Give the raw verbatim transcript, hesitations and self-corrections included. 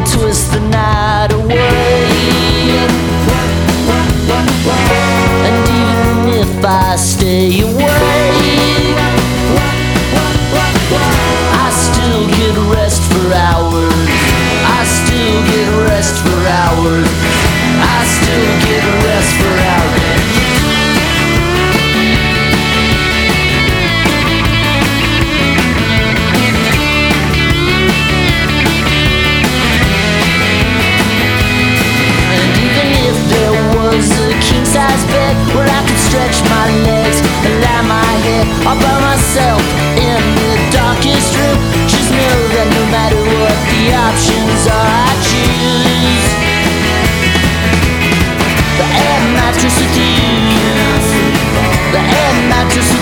and twist the night away. And even if I stay away, I still get rest for hours. I still get rest for hours. I still get rest for hours. And even if there was a king-size bed where I could stretch my legs and lie my head all by myself in the darkest room, just know that no matter what the options are, I choose the air mattress with you. The air mattress with